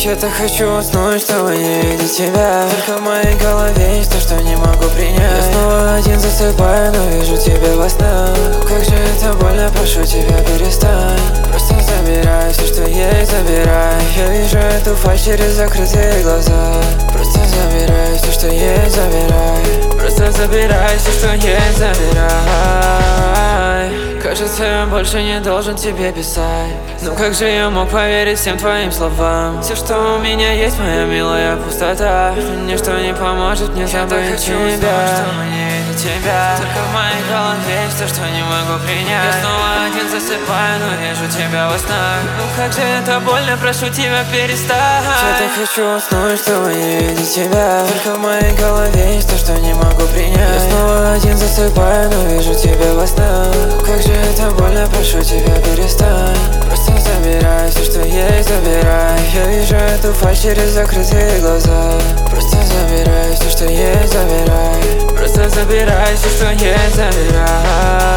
Я так хочу уснуть, чтобы не видеть тебя. Только в моей голове есть то, что не могу принять. Я снова один засыпаю, но вижу тебя во снах. Как же это больно, прошу тебя, перестань. Просто забирай все, что есть, забирай. Я вижу эту фальшь через закрытые глаза. Просто забирай все, что есть, забирай. Просто забирай все, что есть, забирай. Кажется, я больше не должен тебе писать. Но как же я мог поверить всем твоим словам? Все, что у меня есть, моя милая пустота. Ничто не поможет мне забыть тебя. Тебя. Только в моей голове есть то, что не могу принять. Я снова один засыпаю, но вижу тебя во снах. Ну как же это больно, прошу тебя, перестань. Я так хочу уснуть, чтобы не видеть тебя. Только в моей голове есть то, что не могу принять. Я снова один засыпаю, но вижу тебя во снах. Ну как же это больно, прошу тебя, перестань. Просто забирай все, что есть, забирай. Я вижу эту фальшь через закрытые глаза. Просто забирай все, что есть, забирай. Просто забирай все, что есть, забирай.